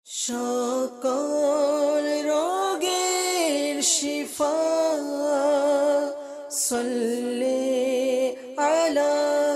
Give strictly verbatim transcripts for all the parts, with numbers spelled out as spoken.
সকল রোগের শিফা সাল্লি আলা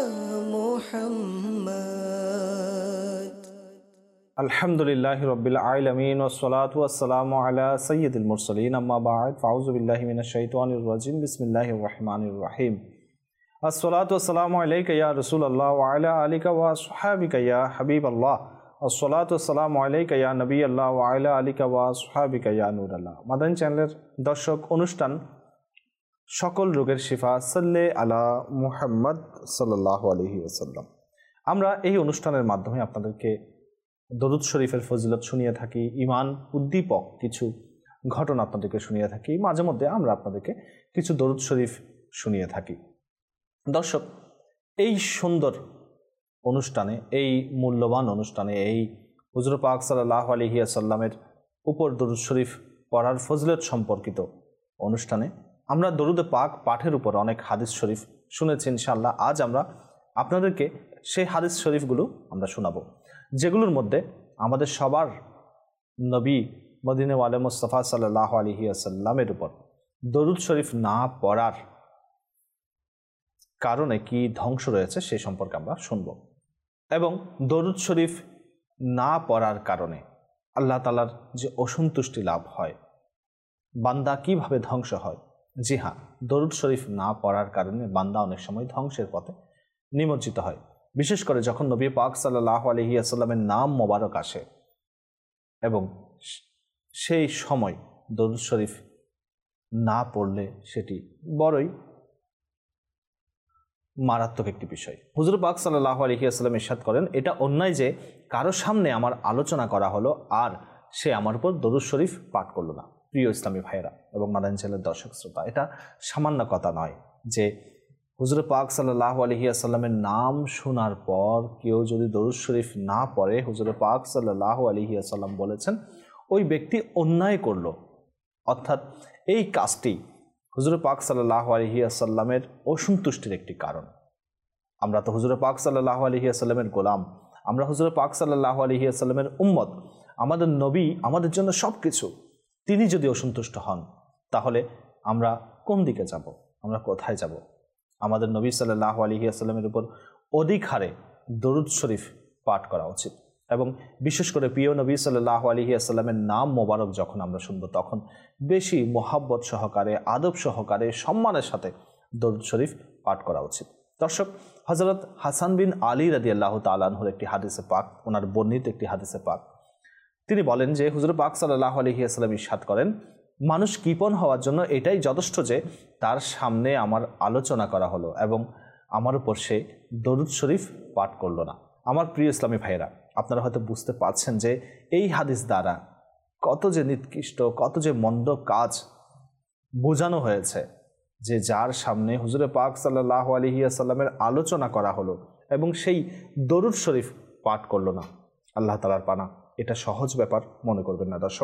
মুহাম্মদ। আলহামদুলিল্লাহি রাব্বিল আলামিন ওয়াসসালাতু ওয়াসসালামু আলা সাইয়্যিদিল মুরসালিন আম্মা বা'দ ফাউযু বিল্লাহি মিনাশ শাইতানির রাজিম বিসমিল্লাহির রহমানির রহিম। আসসালাতু ওয়াসসালামু আলাইকা ইয়া রাসূলুল্লাহ ওয়া আলা আলিকা ওয়া আসহাবিকা ইয়া হাবিবাল্লাহ। আসসালাতু ওয়াসসালামু আলাইকা ইয়া নবিয়াল্লাহ ওয়া আলা আলিকা ওয়া আসহাবিকা ইয়া নূরাল্লাহ। মাদানী চ্যানেলের দর্শক, অনুষ্ঠান সকল রোগের শিফা সাল্লি আলা মুহাম্মদ সাল্লাল্লাহু আলাইহি ওয়াসাল্লাম। আমরা এই অনুষ্ঠানের মাধ্যমে আপনাদেরকে দরুদ শরীফের ফজিলত শুনিয়ে থাকি, ঈমান উদ্দীপক কিছু ঘটনা আপনাদেরকে শুনিয়ে থাকি, মাঝে মধ্যে আমরা আপনাদেরকে কিছু দরুদ শরীফ শুনিয়ে থাকি। দর্শক, এই সুন্দর অনুষ্ঠানে, এই মূল্যবান অনুষ্ঠানে, এই হুজুর পাক সাল্লাল্লাহু আলাইহি ওয়াসাল্লামের উপর দরুদ শরীফ পড়ার ফজিলত সম্পর্কিত অনুষ্ঠানে আমরা দরুদে পাক পাঠের উপর অনেক হাদিস শরীফ শুনেছি। ইনশাআল্লাহ আজ আমরা আপনাদেরকে সেই হাদিস শরীফগুলো আমরা শোনাবো, যেগুলোর মধ্যে আমাদের সবার নবী মদিনা ওয়ালে মুস্তাফা সাল্লাল্লাহু আলাইহি ওয়াসাল্লামের উপর দরুদ শরীফ না পড়ার কারণে কি ধ্বংস রয়েছে সেই সম্পর্কে আমরা শুনব, এবং দরুদ শরীফ না পড়ার কারণে আল্লাহ তাআলার যে অসন্তুষ্টি লাভ হয়, বান্দা কিভাবে ধ্বংস হয়। জি হ্যাঁ, দরুদ শরীফ না পড়ার কারণে বান্দা অনেক সময় ধ্বংসের পথে নিমজ্জিত হয়। বিশেষ করে যখন নবী পাক সাল্লাল্লাহু আলাইহি ওয়াসাল্লামের নাম মোবারক আসে, এবং সেই সময় দরুদ শরীফ না পড়লে সেটি বড়ই মারাত্মক একটি বিষয়। হুজুর পাক সাল্লাল্লাহু আলাইহি ওয়াসাল্লাম ইরশাদ করেন, এটা অন্যায় যে কারো সামনে আমার আলোচনা করা হলো আর সে আমার উপর দরুদ শরীফ পাঠ করলো না। প্রিয় ইসলামী ভাইয়েরা এবং মাদানী চ্যানেলের দর্শক শ্রোতা, এটা সামান্য কথা নয় যে হুজুর পাক সাল্লাল্লাহু আলাইহি ওয়াসাল্লামের নাম শোনার পর কেউ যদি দরুদ শরীফ না পড়ে, হুজুর পাক সাল্লাল্লাহু আলাইহি ওয়াসাল্লাম বলেছেন ওই ব্যক্তি অন্যায় করল। অর্থাৎ এই কাজটি হুজুর পাক সাল্লাল্লাহু আলাইহি ওয়াসাল্লামের অসন্তুষ্টির একটি কারণ। আমরা তো হুজুর পাক সাল্লাল্লাহু আলাইহি ওয়াসাল্লামের গোলাম, আমরা হুজুর পাক সাল্লাল্লাহু আলাইহি ওয়াসাল্লামের উম্মত, আমাদের নবী আমাদের জন্য সব কিছু। তিনি যদি অসন্তুষ্ট হন তাহলে আমরা কোন দিকে যাব, আমরা কোথায় যাব? আমাদের নবী সাল্লাল্লাহু আলাইহি ওয়াসাল্লামের উপর অধিক হারে দরুদ শরীফ পাঠ করা উচিত, এবং বিশেষ করে প্রিয় নবী সাল্লাল্লাহু আলাইহি ওয়াসাল্লামের নাম মোবারক যখন আমরা শুনবো তখন বেশি মোহাব্বত সহকারে, আদব সহকারে, সম্মানের সাথে দরুদ শরীফ পাঠ করা উচিত। দর্শক, হযরত হাসান বিন আলী রাদিয়াল্লাহু তাআলা আনহুর একটি হাদিসে পাক, ওনার বর্ণিত একটি হাদিসে পাক, তিনি বলেন যে হুজুর পাক সাল্লাল্লাহু আলাইহি ওয়াসাল্লাম ইরশাদ করেন, মানুষ কৃপণ হওয়ার জন্য এটাই যথেষ্ট যে তার সামনে আমার আলোচনা করা হলো এবং আমার উপর সে দরুদ শরীফ পাঠ করলো না। আমার প্রিয় ইসলামী ভাইয়েরা, আপনারা হয়তো বুঝতে পারছেন যে এই হাদিস দ্বারা কত যে নিকৃষ্ট, কত যে মন্দ কাজ বোঝানো হয়েছে, যে যার সামনে হুজুরে পাক সাল্লাল্লাহু আলাইহি ওয়াসাল্লামের আলোচনা করা হলো এবং সেই দরুদ শরীফ পাঠ করলো না। আল্লাহ তাআলার পানা, এটা সহজ ব্যাপার মনে করবেন না দর্শক।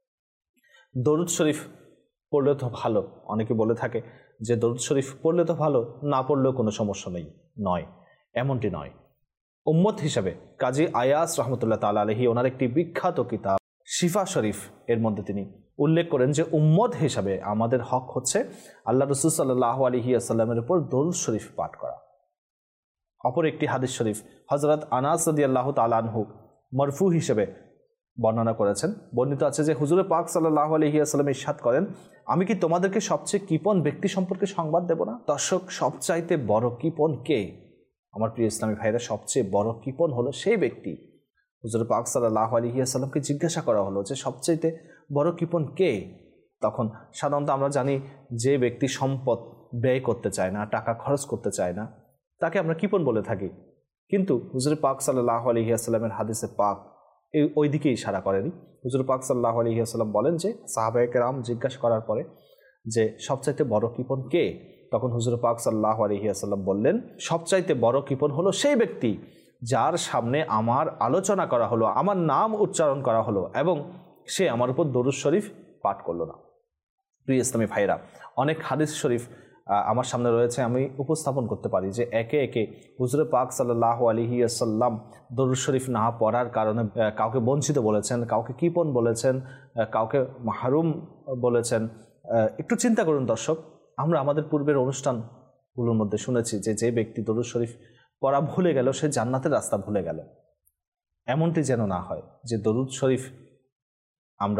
দরুদ শরীফ পড়লে তো ভালো, অনেকে বলে থাকে যে দরুদ শরীফ পড়লে তো ভালো, না পড়লেও কোনো সমস্যা নেই। নয়, এমনটি নয়। উম্মত হিসাবে কাজী আয়াস রহমতুল্লাহ তাআলা আলাইহি ওনার একটি বিখ্যাত কিতাব শিফা শরীফ, এর মধ্যে তিনি উল্লেখ করেন যে উম্মত হিসাবে আমাদের হক হচ্ছে আল্লাহ রাসূল সাল্লাল্লাহু আলাইহি ওয়াসাল্লামের উপর দরুদ শরীফ পাঠ করা। অপর একটি হাদিস শরীফ হযরত আনাস রাদিয়াল্লাহু তাআলা আনহু মরফু হিসেবে বর্ণনা করেছেন। বর্ণিত আছে যে হুজুর পাক সাল্লাল্লাহু আলাইহি ওয়াসাল্লাম ইরশাদ করেন, আমি কি তোমাদেরকে সবচেয়ে কৃপণ ব্যক্তি সম্পর্কে সংবাদ দেব না? দর্শক, সবচাইতে বড় কৃপণ কে? আমার প্রিয় ইসলামী ভাইরা, সবচেয়ে বড় কৃপণ হলো সেই ব্যক্তি। হুজুর পাক সাল্লাল্লাহু আলাইহি ওয়াসাল্লামকে জিজ্ঞাসা করা হলো যে সবচাইতে বড় কৃপণ কে? তখন সাধারণত আমরা জানি যে ব্যক্তি সম্পদ ব্যয় করতে চায় না, টাকা খরচ করতে চায় না, তাকে আমরা কৃপণ বলে থাকি। কিন্তু হুজুর পাক সাল্লাল্লাহু আলাইহি ওয়াসাল্লামের হাদিসে পাক এই ওই দিকে ইশারা করেনি। হুজুর পাক সাল্লাল্লাহু আলাইহি ওয়াসাল্লাম বলেন যে সাহাবায়ে কেরাম জিজ্ঞাসা করার পরে যে সবচাইতে বড় কৃপণ কে, তখন হুজুর পাক সাল্লাল্লাহু আলাইহি ওয়াসাল্লাম বললেন, সবচাইতে বড় কৃপণ হলো সেই ব্যক্তি যার সামনে আমার আলোচনা করা হলো, আমার নাম উচ্চারণ করা হলো এবং সে আমার উপর দরুদ শরীফ পাঠ করলো না। প্রিয় ইসলামী ভাইরা, অনেক হাদিস শরীফ আমার সামনে রয়েছে, আমি উপস্থাপন করতে পারি যে একে একে হুজুরে পাক সাল্লাল্লাহু আলাইহি ওয়াসাল্লাম দরুদ শরীফ না পড়ার কারণে কাউকে বঞ্চিত বলেছেন, কাউকে কৃপণ বলেছেন, কাউকে মাহরুম বলেছেন। একটু চিন্তা করুন দর্শক, আমরা আমাদের পূর্বের অনুষ্ঠানগুলোর মধ্যে শুনেছি যে যে ব্যক্তি দরুদ শরীফ পড়া ভুলে গেল সে জান্নাতের রাস্তা ভুলে গেল। এমনটি যেন না হয় যে দরুদ শরীফ আমরা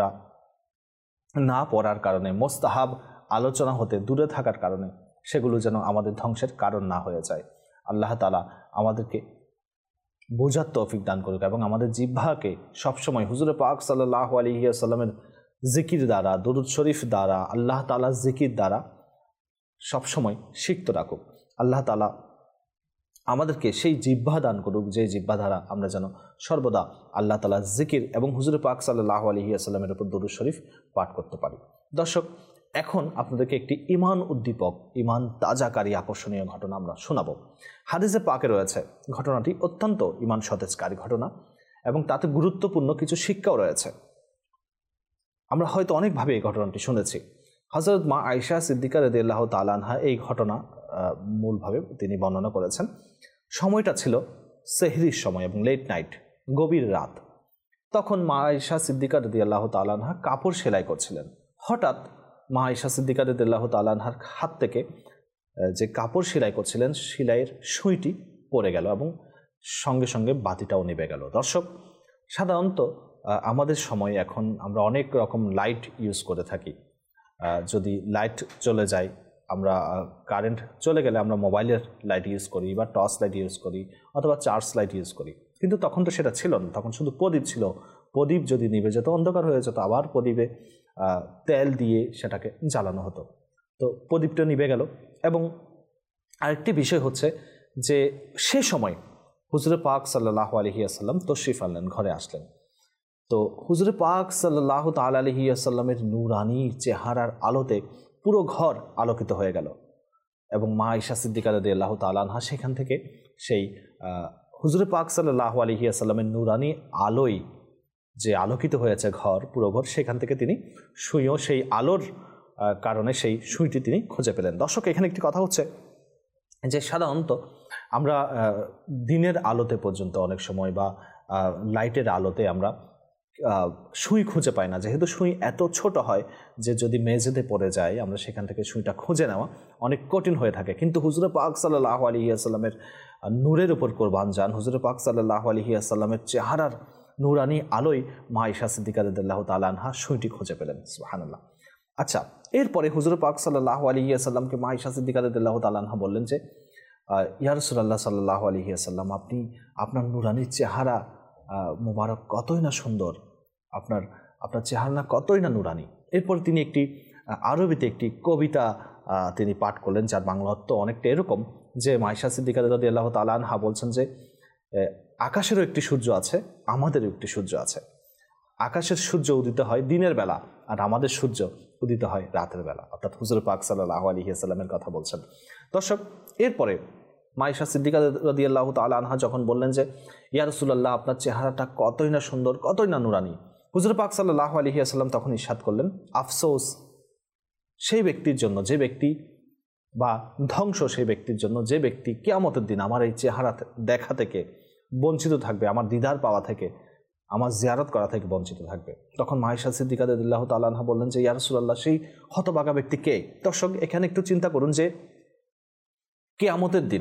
না পড়ার কারণে, মোস্তাহাব আলোচনা হতে দূরে থাকার কারণে সেগুলো যেন আমাদের ধ্বংসের কারণ না হয়ে যায়। আল্লাহ তাআলা আমাদেরকে বোঝার তৌফিক দান করুক এবং আমাদের জিহ্বাকে সবসময় হুজুরে পাক সাল্লাল্লাহু আলাইহি ওয়াসাল্লামের জিকির দ্বারা, দরুদ শরীফ দ্বারা, আল্লাহ তাআলার জিকির দ্বারা সবসময় সিক্ত রাখুক। আল্লাহ তাআলা আমাদেরকে সেই জিহ্বা দান করুক যে জিহ্বা দ্বারা আমরা যেন সর্বদা আল্লাহ তাআলার জিকির এবং হুজুরে পাক সাল্লাল্লাহু আলাইহি ওয়াসাল্লামের উপর দরুদ শরীফ পাঠ করতে পারি। দর্শক, এখন আপনাদেরকে একটি ইমান উদ্দীপক, ইমান তাজাকারী আকর্ষণীয় ঘটনা আমরা শোনাব। হাদিসে পাকে রয়েছে, ঘটনাটি অত্যন্ত ইমান সতেজকারী ঘটনা এবং তাতে গুরুত্বপূর্ণ কিছু শিক্ষাও রয়েছে। আমরা হয়তো অনেকভাবে এই ঘটনাটি শুনেছি। হযরত মা আয়েশা সিদ্দিকা রাদিয়াল্লাহু তাআলা আনহা এই ঘটনা মূলভাবে তিনি বর্ণনা করেছেন। সময়টা ছিল সেহরির সময় এবং লেট নাইট, গভীর রাত। তখন মা আয়েশা সিদ্দিকা রাদিয়াল্লাহু তাআলা আনহা কাপড় সেলাই করছিলেন। হঠাৎ মা আয়েশা সিদ্দিকা রাদিয়াল্লাহু তাআলা আনহার হাত থেকে যে কাপড় সেলাই করছিলেন সেলাইয়ের সুইটি পড়ে গেল এবং সঙ্গে সঙ্গে বাতিটাও নিভে গেল। দর্শক, সাধারণত আমাদের সময় এখন আমরা অনেক রকম লাইট ইউজ করে থাকি। যদি লাইট চলে যায়, আমরা কারেন্ট চলে গেলে আমরা মোবাইলের লাইট ইউজ করি বা টর্চ লাইট ইউজ করি অথবা চার্জ লাইট ইউজ করি, কিন্তু তখন তো সেটা ছিল না। তখন শুধু প্রদীপ ছিল। প্রদীপ যদি নিভে যেত, অন্ধকার হয়ে যেত, আবার প্রদীপে তেল দিয়ে সেটাকে জ্বালানো হতো। তো প্রদীপটা নিভে গেল। এবং আরেকটি বিষয় হচ্ছে যে সে সময় হুজুরে পাক সাল্লাল্লাহু আলাইহি ওয়াসাল্লাম তশরিফ আনলেন, ঘরে আসলেন। তো হুজুরে পাক সাল্লাল্লাহু তাআলা আলাইহি ওয়াসাল্লামের নূরানি চেহারার আলোতে পুরো ঘর আলোকিত হয়ে গেল এবং মা আয়েশা সিদ্দিকা রাদিয়াল্লাহু তাআলা আনহা সেখান থেকে সেই হুজুরে পাক সাল্লাল্লাহু আলাইহি ওয়াসাল্লামের নূরানি আলোয় যে আলোকিত হয়েছে ঘর, পুরো ঘর, সেখান থেকে তিনি সুইও সেই আলোর কারণে সেই সুইটি তিনি খুঁজে পেলেন। দর্শক, এখানে একটি কথা হচ্ছে যে সাধারণত আমরা দিনের আলোতে পর্যন্ত অনেক সময় বা লাইটের আলোতে আমরা সুই খুঁজে পাই না, যেহেতু সুই এত ছোট হয় যে যদি মেঝেতে পড়ে যায় আমরা সেখান থেকে সুইটা খুঁজে নেওয়া অনেক কঠিন হয়ে থাকে। কিন্তু হুজুরে পাক সাল্লাল্লাহু আলাইহি ওয়াসাল্লামের নূরের উপর কোরবান যান, হুজুরে পাক সাল্লাল্লাহু আলাইহি ওয়াসাল্লামের চেহারার নূরানি আলোয় মা আয়েশা সিদ্দিকা রাদিয়াল্লাহু তাআলা আনহা সুইটি খুঁজে পেলেন। সুবহানাল্লাহ। আচ্ছা, এরপরে হুজুরে পাক সাল্লাল্লাহু আলাইহি ওয়াসাল্লামকে মা আয়েশা সিদ্দিকা রাদিয়াল্লাহু তাআলা আনহা বললেন যে ইয়া রাসূলুল্লাহ সাল্লাল্লাহু আলাইহি ওয়াসাল্লাম, আপনি আপনার নূরানি চেহারা মুবারক কতই না সুন্দর, আপনার আপনার চেহারা না কতই না নূরানি। এরপর তিনি একটি আরবিতে একটি কবিতা তিনি পাঠ করলেন, যার বাংলা অর্থ অনেকটা এরকম যে মা আয়েশা সিদ্দিকা রাদিয়াল্লাহু তাআলা আনহা বলছেন যে আকাশেরও একটি সূর্য আছে, আমাদেরও একটি সূর্য আছে। আকাশের সূর্য উদিত হয় দিনের বেলা আর আমাদের সূর্য উদিত হয় রাতের বেলা, অর্থাৎ হুজুর পাক সাল্লাল্লাহু আলাইহি ওয়াসাল্লামের কথা বলছেন। দর্শক, এরপরে মা আয়েশা সিদ্দিকা রাদিয়াল্লাহু তাআলা আনহা যখন বললেন যে ইয়া রাসূলুল্লাহ, আপনার চেহারাটা কতই না সুন্দর, কতই না নূরানি, হুজুর পাক সাল্লাল্লাহু আলাইহি ওয়াসাল্লাম তখন ইরশাদ করলেন, আফসোস সেই ব্যক্তির জন্য যে ব্যক্তি, বা ধ্বংস সেই ব্যক্তির জন্য যে ব্যক্তি কিয়ামতের দিন আমার এই চেহারা দেখা থেকে বঞ্চিত থাকবে, আমার দিদার পাওয়া থেকে, আমার জিয়ারত করা থেকে বঞ্চিত থাকবে। তখন মা আয়েশা সিদ্দিকা রাদিয়াল্লাহু তাআলা আনহা বললেন যে ইয়া রাসূলুল্লাহ, সেই হতভাগা ব্যক্তি কে? দর্শক, এখানে একটু চিন্তা করুন যে কিয়ামতের দিন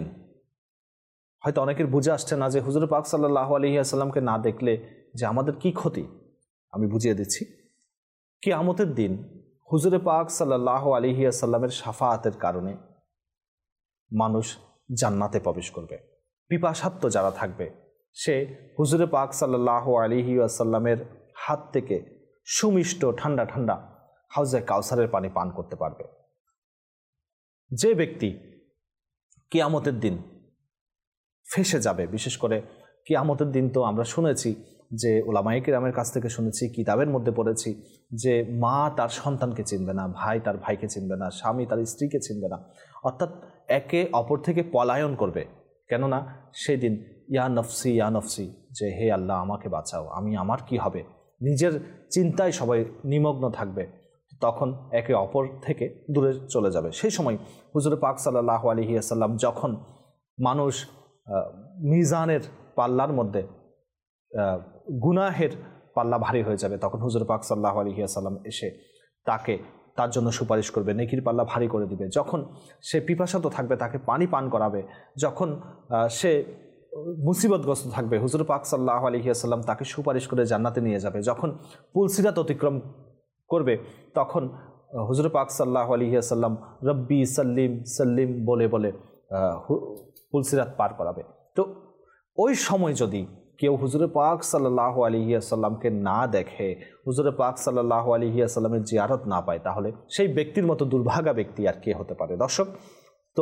হয়তো অনেকের বুঝে আসছে না যে হুজুর পাক সাল্লাল্লাহু আলাইহি ওয়াসাল্লামকে না দেখলে যে আমাদের কি ক্ষতি। আমি বুঝিয়ে দিচ্ছি। কিয়ামতের দিন হুজুরে পাক সাল্লাল্লাহু আলাইহি ওয়াসাল্লামের শাফাআতের কারণে মানুষ জান্নাতে প্রবেশ করবে। পিপাসার্ত যারা থাকবে সে হুজুরে পাক সাল্লাল্লাহু আলাইহি ওয়াসাল্লামের হাত থেকে সুমিষ্ট ঠান্ডা ঠান্ডা হাউজে কাউসারের পানি পান করতে পারবে। যে ব্যক্তি কিয়ামতের দিন ফেসে যাবে, বিশেষ করে কিয়ামতের দিন তো আমরা শুনেছি যে ওলামায়ে কিরামের কাছ থেকে শুনেছি, কিতাবের মধ্যে পড়েছি যে মা তার সন্তানকে চিনবে না, ভাই তার ভাইকে চিনবে না, স্বামী তার স্ত্রীকে চিনবে না, অর্থাৎ একে অপর থেকে পলায়ন করবে। কেননা সেদিন ইয়া নফসি ইয়া নফসি, যে হে আল্লাহ আমাকে বাঁচাও, আমি আমার কি হবে, নিজের চিন্তায় সবাই নিমগ্ন থাকবে। তখন একে অপর থেকে দূরে চলে যাবে। সেই সময় হুজুর পাক সাল্লাল্লাহু আলাইহি ওয়াসাল্লাম যখন মানুষ মিজানের পাল্লার মধ্যে গুনাহের পাল্লা ভারী হয়ে যাবে, তখন হুজুর পাক সাল্লাল্লাহু আলাইহি ওয়াসাল্লাম এসে তাকে তার জন্য সুপারিশ করবে, নেকির পাল্লা ভারী করে দিবে। যখন সে পিপাসাত থাকবে তাকে পানি পান করাবে। যখন সে মুসিবতগ্রস্ত থাকবে হুজুর পাক সাল্লাল্লাহু আলাইহি ওয়াসাল্লাম তাকে সুপারিশ করে জান্নাতে নিয়ে যাবে। যখন পুলসিরাত অতিক্রম করবে তখন হুজুর পাক সাল্লাল্লাহু আলাইহি ওয়াসাল্লাম রব্বি সাল্লিম সাল্লিম বলে বলে পুলসিরাত পার করাবে। তো ওই সময় যদি কেউ হুজুর পাক সাল্লাল্লাহু আলাইহি ওয়াসাল্লামকে না দেখে, হুজুর পাক সাল্লাল্লাহু আলাইহি ওয়াসাল্লামের জিয়ারত না পায়, তাহলে সেই ব্যক্তির মতো দুর্ভাগা ব্যক্তি আর কে হতে পারে। দর্শক, তো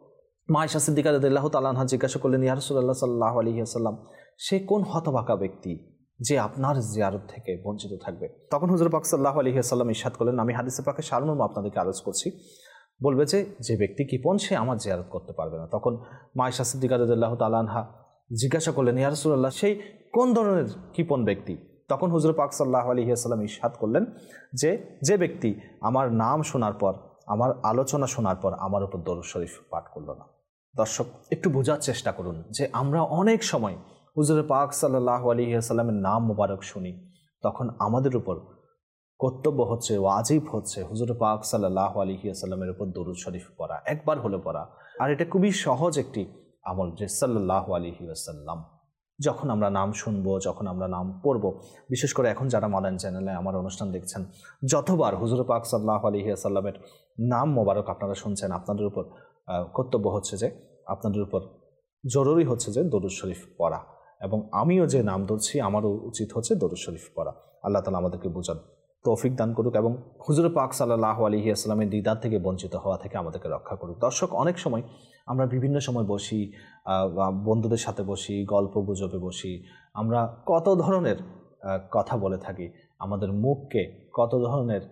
মা আয়েশা সিদ্দিকা রাদিয়াল্লাহু তাআলা আনহা জিজ্ঞাসা করলেন, ইয়া রাসূলুল্লাহ সাল্লাল্লাহু আলাইহি ওয়াসাল্লাম, সে কোন হতভাগা ব্যক্তি যে আপনার জিয়ারত থেকে বঞ্চিত থাকবে? তখন হুজুর পাক সাল্লাল্লাহু আলাইহি ওয়াসাল্লাম ইরশাদ করলেন, আমি হাদিসে পাকের সারমর্ম আপনাদেরকে আরজ করছি, বলবে যে যে ব্যক্তি কৃপণ সে আমার জিয়ারত করতে পারবে না। তখন মা আয়েশা সিদ্দিকা রাদিয়াল্লাহু তাআলা আনহা জিজ্ঞাসা করলেন, ইয়া রাসূলুল্লাহ, সেই কোন ধরনের কৃপণ ব্যক্তি? তখন হুজুর পাক সাল্লাল্লাহু আলাইহি ওয়াসাল্লাম ইরশাদ করলেন যে যে ব্যক্তি আমার নাম শোনার পর, আমার আলোচনা শোনার পর আমার উপর দরুদ শরীফ পাঠ করলো না। দর্শক, একটু বোঝার চেষ্টা করুন যে আমরা অনেক সময় হুজুর পাক সাল্লাল্লাহু আলাইহি ওয়াসাল্লামের নাম মোবারক শুনি, তখন আমাদের উপর কর্তব্য হচ্ছে, ওয়াজিব হচ্ছে হুজুর পাক সাল্লাল্লাহু আলাইহি ওয়াসাল্লামের উপর দরুদ শরীফ পড়া, একবার হলে পড়া। আর এটা খুবই সহজ একটি আমল যে সাল্লাল্লাহু আলাইহি ওয়াসাল্লাম। যখন আমরা নাম শুনবো, যখন আমরা নাম পড়ব, বিশেষ করে এখন যারা মাদানী চ্যানেলে আমার অনুষ্ঠান দেখছেন, যতবার হুজুর পাক সাল্লাল্লাহু আলাইহি ওয়াসাল্লামের নাম মোবারক আপনারা শুনছেন, আপনাদের উপর কর্তব্য হচ্ছে যে, আপনাদের উপর জরুরি হচ্ছে যে দরুদ শরীফ পড়া। এবং আমিও যে নাম ধরছি আমারও উচিত হচ্ছে দরুদ শরীফ পড়া। আল্লাহ তাআলা আমাদেরকে বোঝার তৌফিক দান করুক এবং হুজুর পাক সাল্লাল্লাহু আলাইহি ওয়াসাল্লামের দিদার থেকে বঞ্চিত হওয়া থেকে আমাদেরকে রক্ষা করুক। দর্শক, অনেক সময় আমরা বিভিন্ন সময় বসি, বন্ধুদের সাথে বসি, গল্প গুজবে বসি, আমরা কত ধরনের কথা বলে থাকি, আমাদের মুখকে কত ধরনের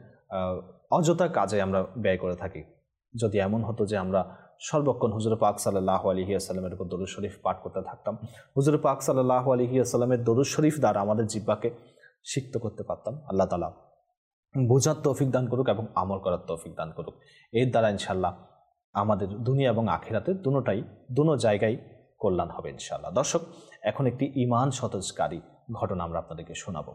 অযথা কাজে আমরা ব্যয় করে থাকি। যদি এমন হতো যে আমরা সর্বক্ষণ হুজুর পাক সাল্লাল্লাহু আলাইহি ওয়াসাল্লামের উপর দরুদ শরীফ পাঠ করতে থাকতাম, হুজুর পাক সাল্লাল্লাহু আলাইহি ওয়াসাল্লামের দরুদ শরীফ দ্বারা আমাদের জিহ্বাকে সিক্ত করতে পারতাম। আল্লাহ তাআলা বোঝার তৌফিক দান করুক এবং আমল করার তৌফিক দান করুক। এর দ্বারা ইনশাআল্লাহ আমাদের দুনিয়া এবং আখিরাতে দুটোটাই দুনো জায়গায় কল্যাণ হবে ইনশাআল্লাহ। দর্শক, এখন একটি ঈমান সতেজকারী ঘটনা আমরা আপনাদেরকে শোনাবো।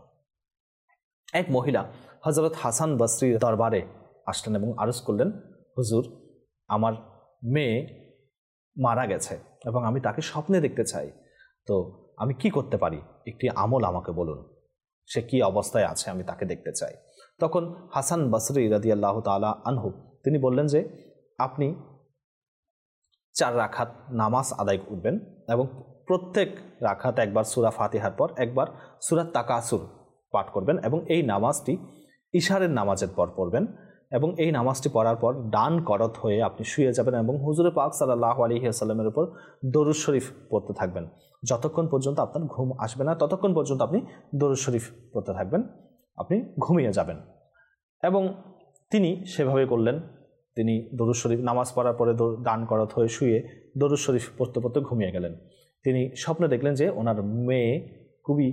এক মহিলা হযরত হাসান বসরির দরবারে আসলেন এবং আরজ করলেন, হুজুর, আমার মেয়ে মারা গেছে এবং আমি তাকে স্বপ্নে দেখতে চাই, তো আমি কি করতে পারি? একটি আমল আমাকে বলুন, সে কি অবস্থায় আছে, আমি তাকে দেখতে চাই। তখন হাসান বসরি রাদিয়াল্লাহু তাআলা আনহু তিনি বললেন যে, আপনি চার রাকাত নামাজ আদায় করবেন এবং প্রত্যেক রাকাত একবার সূরা ফাতিহার পর একবার সূরা তাকাসুর পাঠ করবেন এবং এই নামাজটি ইশারের নামাজের পর পড়বেন এবং এই নামাজটি পড়ার পর ডান করত হয়ে আপনি শুয়ে যাবেন এবং হুজুর পাক সাল্লাল্লাহু আলাইহি ওয়াসাল্লামের উপর দরুদ শরীফ পড়তে থাকবেন। যতক্ষণ পর্যন্ত আপনার ঘুম আসবে না ততক্ষণ পর্যন্ত আপনি দরুদ শরীফ পড়তে থাকবেন, আপনি ঘুমিয়ে যাবেন। এবং তিনি সেভাবে করলেন। তিনি দরুদ শরীফ নামাজ পড়ার পরে ডান করত হয়ে শুয়ে দরুদ শরীফ পড়তে পড়তে ঘুমিয়ে গেলেন। তিনি স্বপ্নে দেখলেন যে ওনার মেয়ে খুবই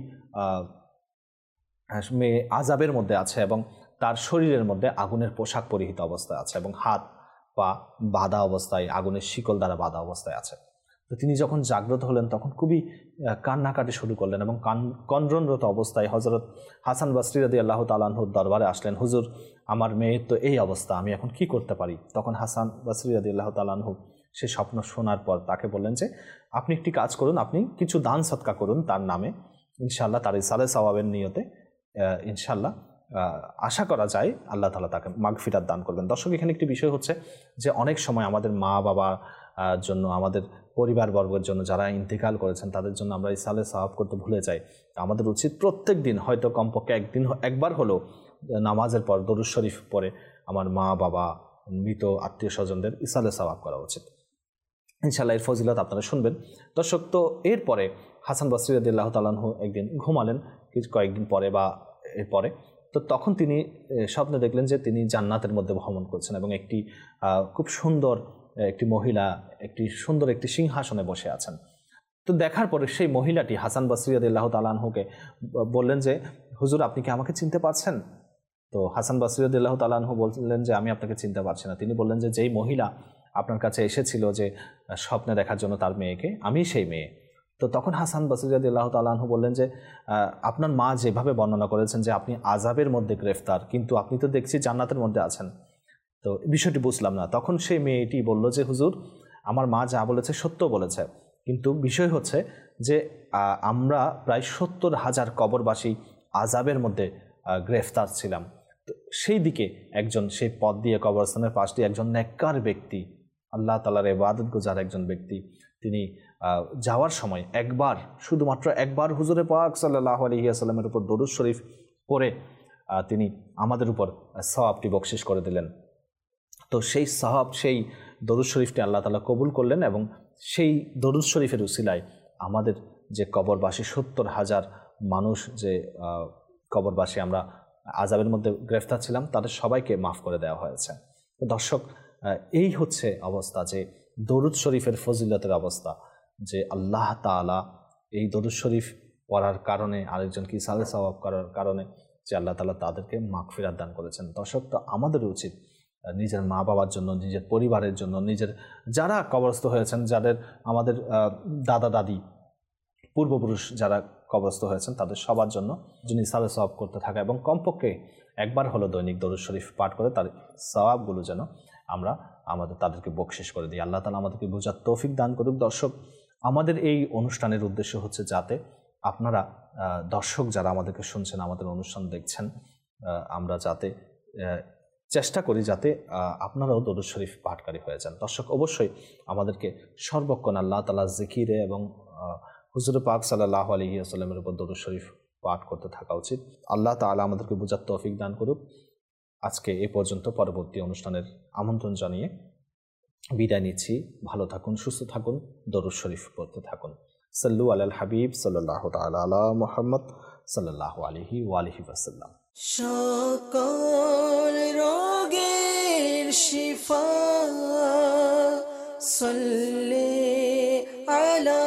মেয়ে আযাবের মধ্যে আছে এবং তার শরীরের মধ্যে আগুনের পোশাক পরিহিত অবস্থায় আছে এবং হাত পা বাঁধা অবস্থায়, আগুনের শিকল দ্বারা বাঁধা অবস্থায় আছে। তো তিনি যখন জাগ্রত হলেন তখন খুবই কান্নাকাটি শুরু করলেন এবং কান কন্দ্রণরত অবস্থায় হযরত হাসান বসরি রাদিয়াল্লাহু তাআলা আনহুর দরবারে আসলেন, হুজুর, আমার মেয়ের তো এই অবস্থা, আমি এখন কি করতে পারি? তখন হাসান বসরি রাদিয়াল্লাহু তাআলা আনহু সে স্বপ্ন শোনার পর তাকে বললেন যে, আপনি একটি কাজ করুন, আপনি কিছু দান সদকা করুন তার নামে, ইনশাআল্লাহ তার ইসালে সওয়াবের নিয়তে ইনশাআল্লাহ আশা করা যায় আল্লাহ তাআলা তাকে মাগফিরাত দান করবেন। দর্শক, এখানে একটি বিষয় হচ্ছে যে অনেক সময় আমাদের মা বাবা জন্য, আমাদের পরিবারবর্গের জন্য যারা ইন্তেকাল করেছেন তাদের জন্য আমরা ইসালে সওয়াব করতে ভুলে যাই। আমাদের উচিত প্রত্যেক দিন হয়তো কমপক্ষে একদিন একবার হলেও নামাজের পর দরুদ শরীফ পড়ে আমার মা বাবা, মৃত আত্মীয় স্বজনদের ইসালে সওয়াব করা উচিত। ইনশাআল্লাহ এর ফজিলত আপনারা শুনবেন। দর্শক, তো এরপরে হাসান বসরি রাদিয়াল্লাহু তাআলা আনহু একদিন ঘুমালেন কিছু কয়েকদিন পরে বা এরপরে। তো তখন তিনি স্বপ্নে দেখলেন যে তিনি জান্নাতের মধ্যে ভ্রমণ করছেন এবং একটি খুব সুন্দর একটি মহিলা একটি সুন্দর একটি সিংহাসনে বসে আছেন। তো দেখার পরে সেই মহিলাটি হাসান বসরি রাদিয়াল্লাহু তাআলা আনহুকে বললেন যে, হুজুর, আপনি কি আমাকে চিনতে পারছেন? তো হাসান বসরি রাদিয়াল্লাহু তাআলা আনহু বললেন যে আমি আপনাকে চিনতে পারছি না। তিনি বললেন যে যেই মহিলা আপনার কাছে এসেছিল যে স্বপ্নে দেখার জন্য তার মেয়েকে, আমি সেই মেয়ে। তো তখন হাসান বসরি রাদিয়াল্লাহু তাআলা আনহু বললেন যে আপনার মা যেভাবে বর্ণনা করেছেন যে আপনি আযাবের মধ্যে গ্রেফতার, কিন্তু আপনি তো দেখছি জান্নাতের মধ্যে আছেন, তো বিষয়টি বুঝলাম না। তখন সেই মেয়েটি বলল যে হুজুর, আমার মা যা বলেছে সত্য বলেছে, কিন্তু বিষয় হচ্ছে যে আমরা প্রায় সত্তর হাজার কবরবাসী আযাবের মধ্যে গ্রেফতার ছিলাম। তো সেই দিকে একজন সেই পথ দিয়ে কবরস্থানের পাশ দিয়ে একজন নেককার ব্যক্তি, আল্লাহ তাআলার ইবাদত গুজার একজন ব্যক্তি, তিনি যাওয়ার সময় একবার, শুধুমাত্র একবার হুজুরে পাক সাল্লাল্লাহু আলাইহি ওয়াসাল্লামের উপর দরুদ শরীফ পড়ে তিনি আমাদের উপর সওয়াবটি বকশিশ করে দিলেন। তো সেই সওয়াব, সেই দরুদ শরীফটি আল্লাহ তাআলা কবুল করলেন এবং সেই দরুদ শরীফের উসিলায় আমাদের যে কবরবাসী সত্তর হাজার মানুষ, যে কবরবাসী আমরা আযাবের মধ্যে গ্রেফতার ছিলাম, তাদের সবাইকে মাফ করে দেওয়া হয়েছে। তো দর্শক, এই হচ্ছে অবস্থা, যে দরুদ শরীফের ফজিলতের অবস্থা, যে আল্লাহ তাআলা এই দরুদ শরীফ পড়ার কারণে, আরেকজনকে ইসালে সওয়াব করার কারণে, যে আল্লাহ তাআলা তাদেরকে মাগফিরাত দান করেছেন। দর্শক, তো আমাদের উচিত নিজের মা বাবার জন্য, নিজের পরিবারের জন্য, নিজের যারা কবরস্থ হয়েছেন, যাদের আমাদের দাদা দাদি পূর্বপুরুষ যারা কবরস্থ হয়েছেন, তাদের সবার জন্য যিনি ইসালে সওয়াব করতে থাকা এবং কমপক্ষে একবার হলো দৈনিক দরুদ শরীফ পাঠ করে তার সওয়াবগুলো যেন আমরা আমাদের তাদেরকে বকশিশ করে দিই। আল্লাহ তাআলা আমাদেরকে বোঝার তৌফিক দান করুক। দর্শক, আমাদের এই অনুষ্ঠানের উদ্দেশ্য হচ্ছে যাতে আপনারা দর্শক যারা আমাদেরকে শুনছেন, আমাদের অনুষ্ঠান দেখছেন, আমরা যাতে চেষ্টা করি যাতে আপনারাও দরুদ শরীফ পাঠকারী হয়ে যান। দর্শক, অবশ্যই আমাদেরকে সর্বক্ষণ আল্লাহ তাআলার জিকিরে এবং হুজুর পাক সাল্লাল্লাহু আলাইহি ওয়াসাল্লামের উপর দরুদ শরীফ পাঠ করতে থাকা উচিত। আল্লাহ তাআলা আমাদেরকে বোঝার তৌফিক দান করুক। আজকে এ পর্যন্ত, পরবর্তী অনুষ্ঠানের আমন্ত্রণ জানিয়ে বিদায় নিচ্ছি। ভালো থাকুন, সুস্থ থাকুন, দরুদ শরীফ পড়তে থাকুন। সাল্লু আলাল হাবিব সাল্লাল্লাহু তাআলা আলা মুহাম্মদ সাল্লাল্লাহু আলাইহি ওয়া আলিহি ওয়াসাল্লাম। সকল রোগের শিফা সাল্লি আলা